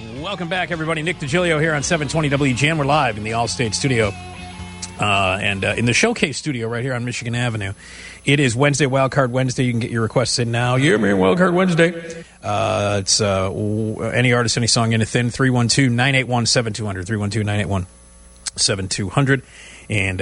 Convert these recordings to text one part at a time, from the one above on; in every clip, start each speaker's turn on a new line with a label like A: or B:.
A: Welcome back, everybody. Nick DiGilio here on 720 WGN. We're live in the Allstate studio and in the Showcase studio right here on Michigan Avenue. It is Wednesday, Wildcard Wednesday. You can get your requests in now. Yeah, man, Wildcard Wednesday. It's any artist, any song, anything. 312-981-7200. 312-981-7200. And,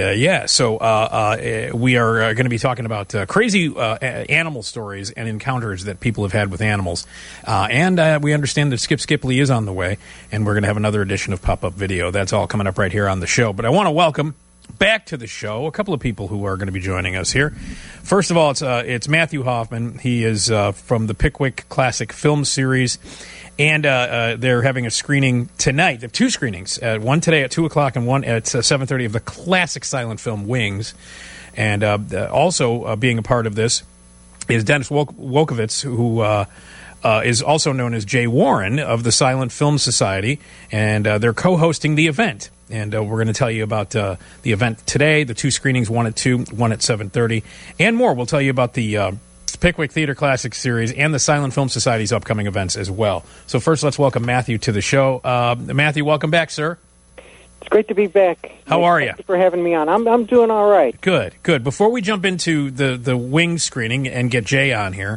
A: we are going to be talking about crazy animal stories and encounters that people have had with animals. And we understand that Skip Skipley is on the way, and we're going to have another edition of Pop-Up Video. That's all coming up right here on the show. But I want to welcome back to the show a couple of people who are going to be joining us here. First of all, it's Matthew Hoffman. He is from the Pickwick Classic Film Series. And they're having a screening tonight. They have two screenings, one today at 2 o'clock and one at 7:30 of the classic silent film Wings. And also being a part of this is Dennis Wolkowitz, who is also known as Jay Warren of the Silent Film Society. And they're co-hosting the event. And we're going to tell you about the event today, the two screenings, one at 2, one at 7:30, and more. We'll tell you about the Pickwick Theater Classic Series and the Silent Film Society's upcoming events as well. So first, let's welcome Matthew to the show. Matthew, welcome back, sir.
B: It's great to be back.
A: How are you?
B: Thank you for having me on. I'm doing all right.
A: Good. Before we jump into the Wing screening and get Jay on here,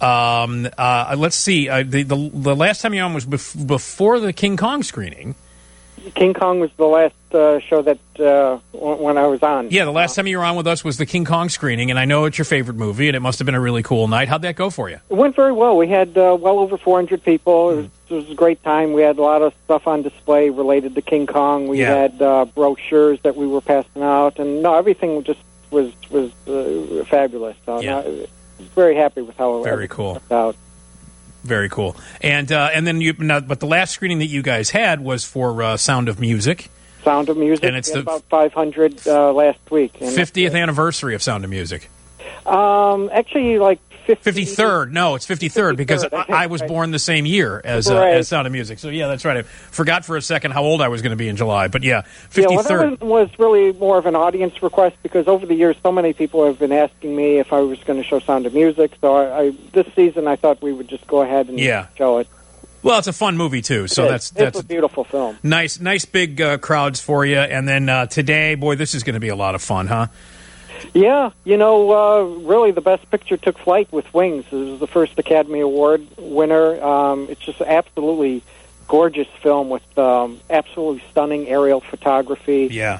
A: let's see. The last time you were on was before the King Kong screening.
B: King Kong was the last show that when I was on.
A: Yeah, the last time you were on with us was the King Kong screening, and I know it's your favorite movie, and it must have been a really cool night. How'd that go for you?
B: It went very well. We had well over 400 people. It was a great time. We had a lot of stuff on display related to King Kong. We had brochures that we were passing out, and everything just was fabulous. So very happy with how it worked out.
A: Very cool. And then but the last screening that you guys had was for Sound of Music.
B: Sound of Music. And it's about 500 last week. And
A: 50th anniversary of Sound of Music.
B: Actually, like
A: 53rd. No, it's 53rd because I was born the same year as Sound of Music. So, yeah, that's right. I forgot for a second how old I was going to be in July. But, 53rd.
B: Yeah, that was really more of an audience request because over the years so many people have been asking me if I was going to show Sound of Music. So this season I thought we would just go ahead and show it.
A: Well, it's a fun movie, too. So that's
B: a beautiful film.
A: Nice big crowds for you. And then today, boy, this is going to be a lot of fun, huh?
B: Yeah, really the best picture took flight with Wings. It was the first Academy Award winner. It's just an absolutely gorgeous film with absolutely stunning aerial photography.
A: Yeah.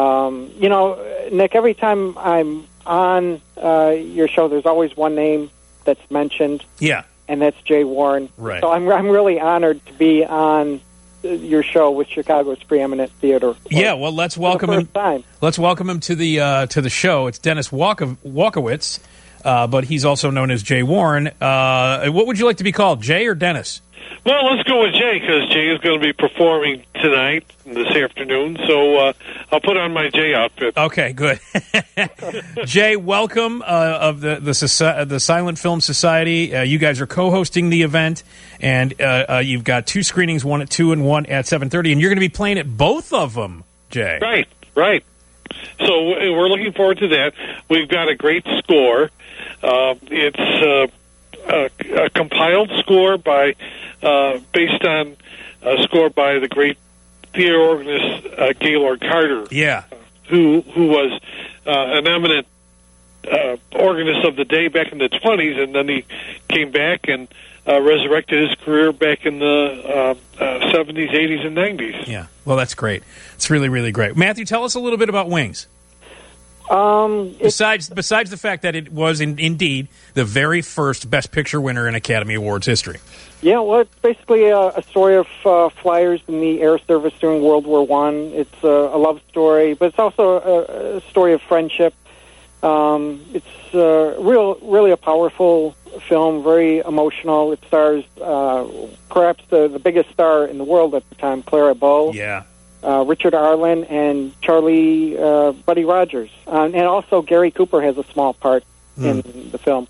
B: Nick, every time I'm on your show, there's always one name that's mentioned.
A: Yeah.
B: And that's Jay Warren.
A: Right.
B: So I'm really honored to be on your show with Chicago's preeminent theater.
A: Yeah, well, let's welcome him. Let's welcome him to the show. It's Dennis Wolkowitz, but he's also known as Jay Warren. What would you like to be called, Jay or Dennis?
C: Well, let's go with Jay because Jay is going to be performing tonight, this afternoon. So I'll put on my Jay outfit.
A: Okay, good. Jay, welcome of the Silent Film Society. You guys are co-hosting the event, and you've got two screenings, one at 2 and one at 7:30, and you're going to be playing at both of them, Jay.
C: Right. So we're looking forward to that. We've got a great score. It's a compiled score based on a score by the great theater organist Gaylord Carter.
A: Yeah,
C: who was an eminent organist of the day back in the 20s, and then he came back and resurrected his career back in the 70s, 80s, and 90s.
A: Yeah, well, that's great. It's really, really great. Matthew, tell us a little bit about Wings. Besides the fact that it was indeed the very first Best Picture winner in Academy Awards history.
B: Yeah, well, it's basically a story of flyers in the air service during World War I. It's a love story, but it's also a story of friendship. It's really a powerful film, very emotional. It stars perhaps the biggest star in the world at the time, Clara Bow.
A: Yeah.
B: Richard Arlen and Charlie Buddy Rogers. And also Gary Cooper has a small part in the film.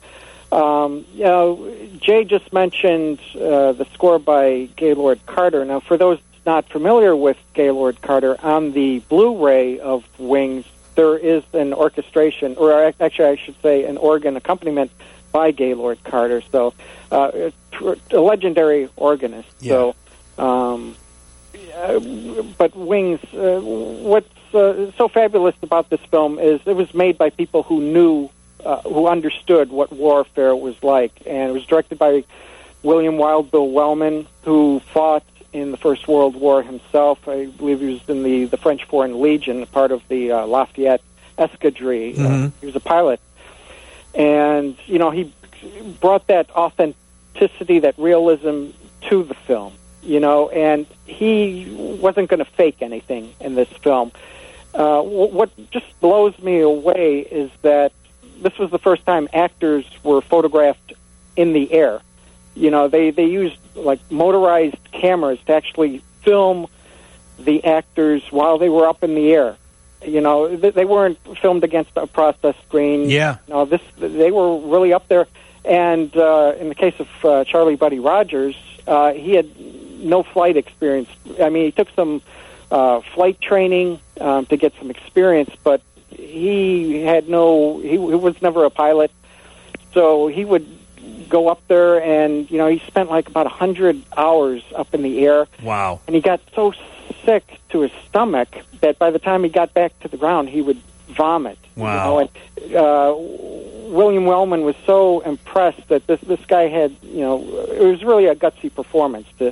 B: Jay just mentioned the score by Gaylord Carter. Now, for those not familiar with Gaylord Carter, on the Blu-ray of Wings, there is an orchestration, or actually I should say an organ accompaniment by Gaylord Carter. So a legendary organist.
A: Yeah.
B: But Wings, what's so fabulous about this film is it was made by people who knew, who understood what warfare was like, and it was directed by William Wild Bill Wellman, who fought in the First World War himself. I believe he was in the French Foreign Legion, part of the Lafayette Escadrille. He was a pilot. And, you know, he brought that authenticity, that realism to the film, you know, and he wasn't going to fake anything in this film. What just blows me away is that this was the first time actors were photographed in the air. You know, they used, like, motorized cameras to actually film the actors while they were up in the air. You know, they weren't filmed against a process screen.
A: Yeah.
B: No, they were really up there. And in the case of Charlie Buddy Rogers, he had no flight experience. I mean, he took some flight training to get some experience, but he was never a pilot. So he would go up there, and, you know, he spent like about 100 hours up in the air.
A: Wow.
B: And he got so sick to his stomach that by the time he got back to the ground, he would vomit.
A: Wow.
B: You know, and William Wellman was so impressed that this guy had, you know, it was really a gutsy performance to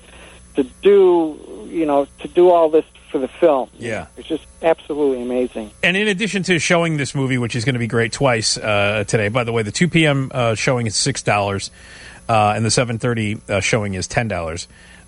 B: do all this for the film.
A: Yeah.
B: It's just absolutely amazing.
A: And in addition to showing this movie, which is going to be great twice today, by the way, the 2 p.m. Showing is $6, and the 7:30 showing is $10.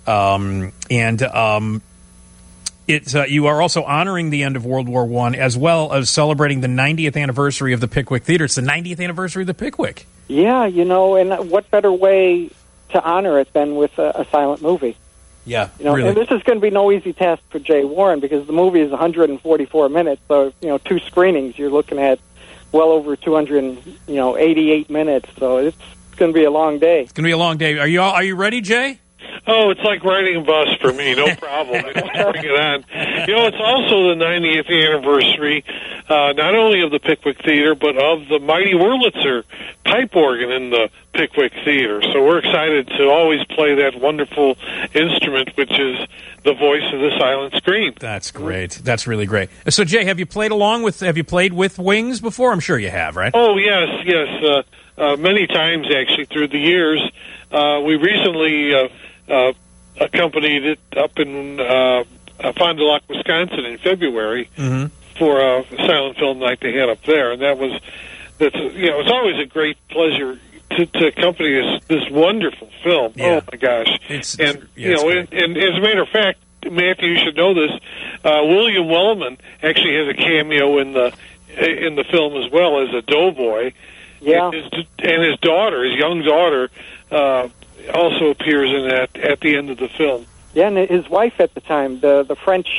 A: It's you are also honoring the end of World War I, as well as celebrating the 90th anniversary of the Pickwick Theater. It's the 90th anniversary of the Pickwick.
B: Yeah, you know, and what better way to honor it than with a silent movie?
A: Yeah,
B: you know,
A: really.
B: And this is going to be no easy task for Jay Warren, because the movie is 144 minutes. So, you know, 2 screenings, you're looking at well over 288 minutes. So it's going to be a long day.
A: It's going to be a long day. Are you ready, Jay?
C: Oh, it's like riding a bus for me. No problem. Bring it on. You know, it's also the 90th anniversary, not only of the Pickwick Theater, but of the mighty Wurlitzer pipe organ in the Pickwick Theater. So we're excited to always play that wonderful instrument, which is the voice of the silent screen.
A: That's great. That's really great. So, Jay, have you played with Wings before? I'm sure you have, right?
C: Oh, yes. Many times, actually, through the years. We recently accompanied it up in Fond du Lac, Wisconsin in February for a silent film night they had up there, and it's always a great pleasure to accompany this wonderful film.
A: Yeah.
C: Oh my gosh! And as a matter of fact, Matthew, you should know this. William Wellman actually has a cameo in the film as well as a doughboy.
B: Yeah,
C: and his daughter, his young daughter, also appears in that at the end of the film.
B: Yeah, and his wife at the time, the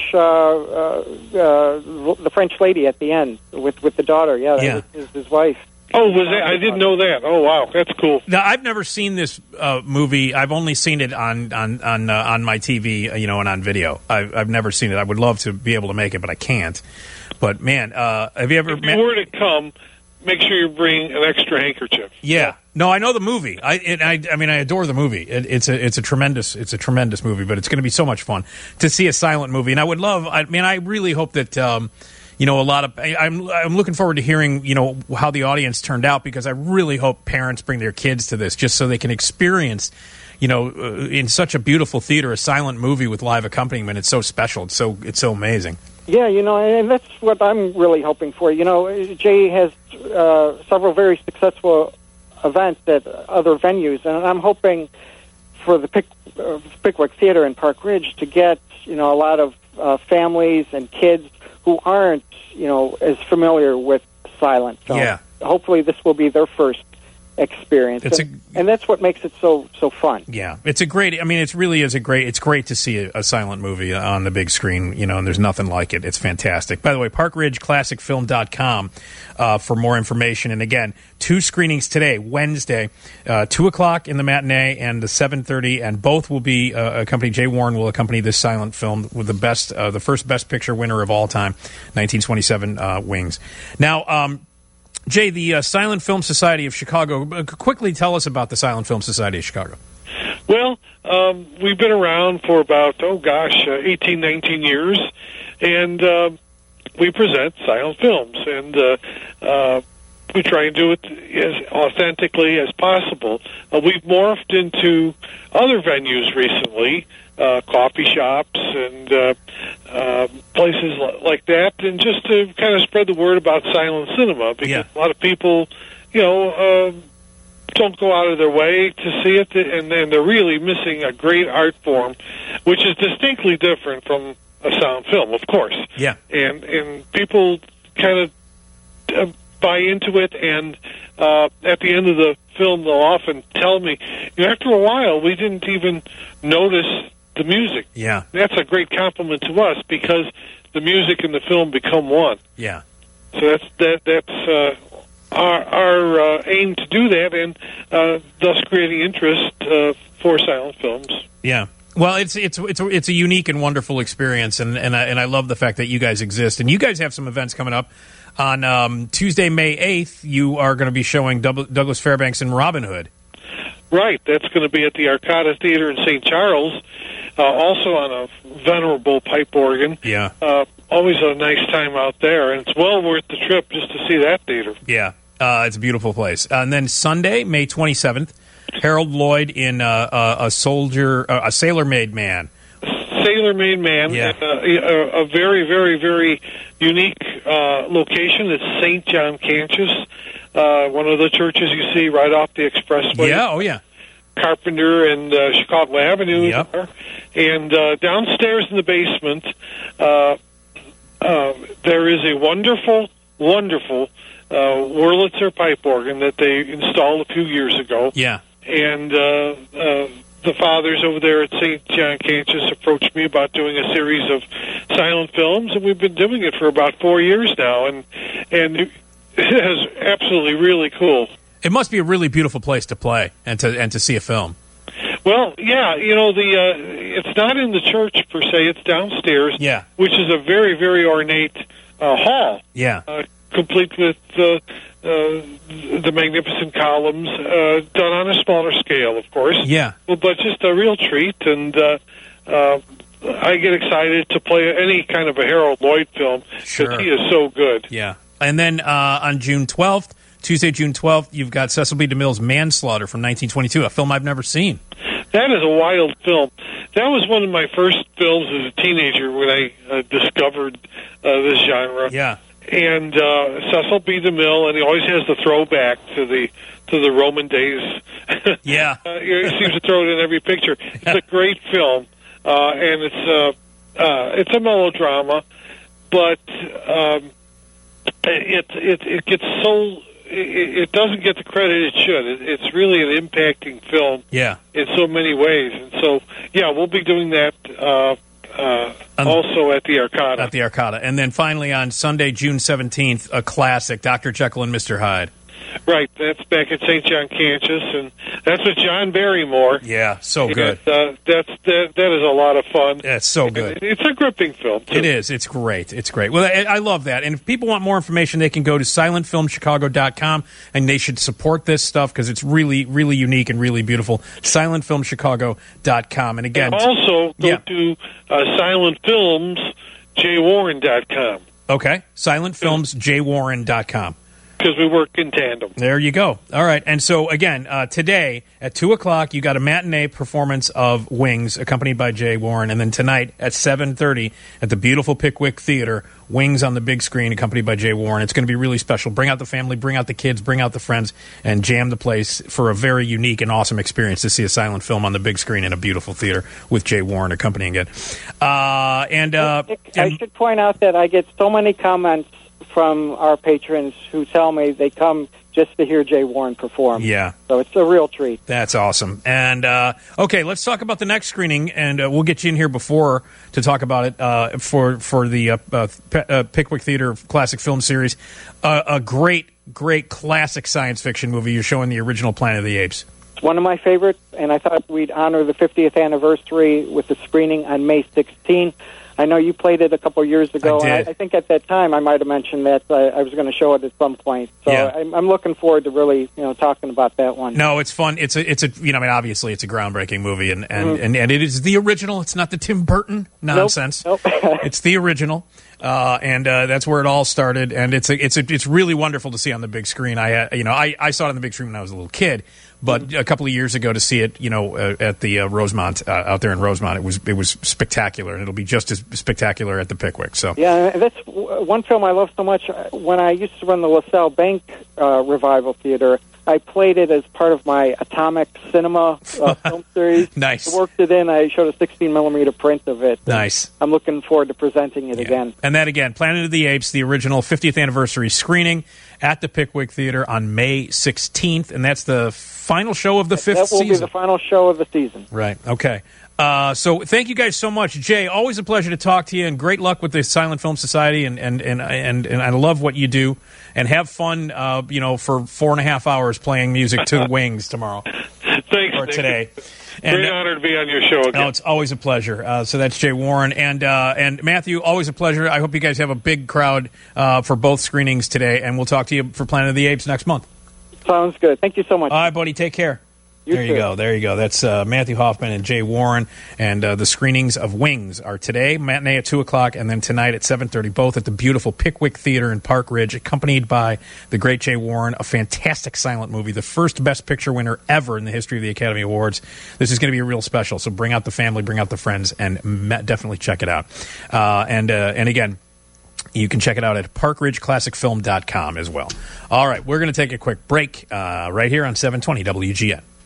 B: French lady at the end with the daughter. Yeah, that was his wife.
C: Oh, was that? I didn't know that. Oh, wow, that's cool.
A: Now, I've never seen this movie. I've only seen it on my TV, and on video. I've never seen it. I would love to be able to make it, but I can't. But man, have you ever?
C: If you were to come, make sure you bring an extra handkerchief.
A: Yeah. No, I know the movie. I adore the movie. It's a tremendous movie, but it's going to be so much fun to see a silent movie. And I would love. I really hope that a lot of. I'm looking forward to hearing how the audience turned out, because I really hope parents bring their kids to this just so they can experience. In such a beautiful theater, a silent movie with live accompaniment. It's so special. It's so amazing.
B: Yeah, and that's what I'm really hoping for. Jay has several very successful events at other venues, and I'm hoping for the Pickwick Theater in Park Ridge to get a lot of families and kids who aren't as familiar with silent film.
A: Yeah.
B: Hopefully, this will be their first experience, and that's what makes it so fun.
A: Yeah, it's a great. It really is it's great to see a silent movie on the big screen. And there's nothing like it. It's fantastic. By the way, ParkRidgeClassicFilm.com for more information. And again, 2 screenings today, Wednesday, 2:00 in the matinee and the 7:30, and both will be accompanied. Jay Warren will accompany this silent film with the first Best Picture winner of all time, 1927 Wings. Now. Jay, the Silent Film Society of Chicago, quickly tell us about the Silent Film Society of Chicago.
C: Well, we've been around for about, 18, 19 years, and we present silent films, and we try and do it as authentically as possible. We've morphed into other venues recently, coffee shops and places like that, and just to kind of spread the word about silent cinema, because a lot of people, don't go out of their way to see it, and then they're really missing a great art form, which is distinctly different from a sound film, of course.
A: Yeah.
C: And people kind of buy into it, and at the end of the film, they'll often tell me, after a while, we didn't even notice the music.
A: Yeah.
C: That's a great compliment to us, because the music and the film become one.
A: Yeah.
C: So that's our aim to do that, and thus creating interest for silent films.
A: Yeah. Well, it's a unique and wonderful experience, and I love the fact that you guys exist, and you guys have some events coming up. On Tuesday, May 8th, you are going to be showing Douglas Fairbanks and Robin Hood.
C: Right. That's going to be at the Arcada Theater in St. Charles, also on a venerable pipe organ.
A: Yeah.
C: Always a nice time out there, and it's well worth the trip just to see that theater.
A: Yeah. It's a beautiful place. And then Sunday, May 27th, Harold Lloyd in a Sailor-Made Man.
C: Sailor-Made Man,
A: yeah.
C: A very, very, very unique location. It's St. John Cantius, one of the churches you see right off the expressway.
A: Yeah, oh yeah.
C: Carpenter and Chicago Avenue.
A: Yep.
C: There. And downstairs in the basement, there is a wonderful, wonderful Wurlitzer pipe organ that they installed a few years ago.
A: Yeah.
C: And the fathers over there at St. John Cantius approached me about doing a series of silent films, and we've been doing it for about 4 years now, and it is absolutely really cool.
A: It must be a really beautiful place to play and to see a film.
C: Well, yeah, it's not in the church per se; it's downstairs.
A: Yeah.
C: Which is a very, very ornate hall.
A: Yeah.
C: Complete with the magnificent columns, done on a smaller scale, of course.
A: Yeah.
C: But just a real treat, and I get excited to play any kind of a Harold Lloyd film, because he is so good.
A: Yeah. And then on June 12th, Tuesday, June 12th, you've got Cecil B. DeMille's Manslaughter from 1922, a film I've never seen.
C: That is a wild film. That was one of my first films as a teenager when I discovered this genre.
A: Yeah.
C: And Cecil B. DeMille, and he always has the throwback to the Roman days.
A: Yeah.
C: He seems to throw it in every picture. It's a great film, and it's a melodrama, but it gets so. It doesn't get the credit it should. It's really an impacting film.
A: Yeah.
C: In so many ways, and so we'll be doing that. Also at the Arcada.
A: At the Arcada. And then finally on Sunday, June 17th, a classic, Dr. Jekyll and Mr. Hyde.
C: Right, that's back at St. John Cantius, and that's with John Barrymore.
A: Yeah, so good.
C: And, that is a lot of fun.
A: Yeah, it's so good.
C: It's a gripping film, too.
A: It is. It's great. It's great. Well, I love that. And if people want more information, they can go to silentfilmchicago.com, and they should support this stuff because it's really, really unique and really beautiful. silentfilmchicago.com. And again...
C: And also go to silentfilmsjwarren.com.
A: Okay, silentfilmsjwarren.com.
C: Because we work in tandem.
A: There you go. All right. And so, again, today at 2 o'clock, you got a matinee performance of Wings, accompanied by Jay Warren. And then tonight at 7:30 at the beautiful Pickwick Theater, Wings on the big screen, accompanied by Jay Warren. It's going to be really special. Bring out the family, bring out the kids, bring out the friends, and jam the place for a very unique and awesome experience to see a silent film on the big screen in a beautiful theater with Jay Warren accompanying it.
B: I should point out that I get so many comments from our patrons who tell me they come just to hear Jay Warren perform.
A: Yeah.
B: So it's a real treat.
A: That's awesome. And, okay, let's talk about the next screening, and we'll get you in here before to talk about it for the Pickwick Theater Classic Film Series. A great, great classic science fiction movie. You're showing the original Planet of the Apes.
B: It's one of my favorites, and I thought we'd honor the 50th anniversary with the screening on May 16. I know you played it a couple of years ago.
A: I did.
B: I think at that time I might have mentioned that I was going to show it at some point. So
A: Yeah.
B: I'm looking forward to really talking about that one.
A: No, it's fun. It's a obviously it's a groundbreaking movie, and it is the original. It's not the Tim Burton nonsense.
B: Nope.
A: It's the original, and that's where it all started. And it's really wonderful to see on the big screen. I saw it on the big screen when I was a little kid, but a couple of years ago to see it, at the Rosemont out there in Rosemont, it was spectacular, and it'll be just as spectacular at the Pickwick. So
B: yeah, that's one film I love so much. When I used to run the LaSalle Bank Revival Theater, I played it as part of my Atomic Cinema film series.
A: Nice.
B: I worked it in. I showed a 16-millimeter print of it.
A: Nice.
B: I'm looking forward to presenting it again.
A: And that again, Planet of the Apes, the original 50th anniversary screening at the Pickwick Theater on May 16th, and that's the final show of the fifth season.
B: That will be the final show of the season.
A: Right. Okay. So thank you guys so much, Jay. Always a pleasure to talk to you, and great luck with the Silent Film Society. And I love what you do. And have fun, for 4.5 hours playing music to the wings tomorrow.
C: Thanks.
A: Or today.
C: Great honor to be on your show again.
A: Oh, it's always a pleasure. So that's Jay Warren and Matthew. Always a pleasure. I hope you guys have a big crowd for both screenings today, and we'll talk to you for Planet of the Apes next month.
B: Sounds good. Thank you so much.
A: All right, buddy. Take care. There you go. That's Matthew Hoffman and Jay Warren. And the screenings of Wings are today, matinee at 2 o'clock, and then tonight at 7:30, both at the beautiful Pickwick Theater in Park Ridge, accompanied by the great Jay Warren, a fantastic silent movie, the first Best Picture winner ever in the history of the Academy Awards. This is going to be a real special, so bring out the family, bring out the friends, and definitely check it out. And again, you can check it out at parkridgeclassicfilm.com as well. All right, we're going to take a quick break right here on 720 WGN.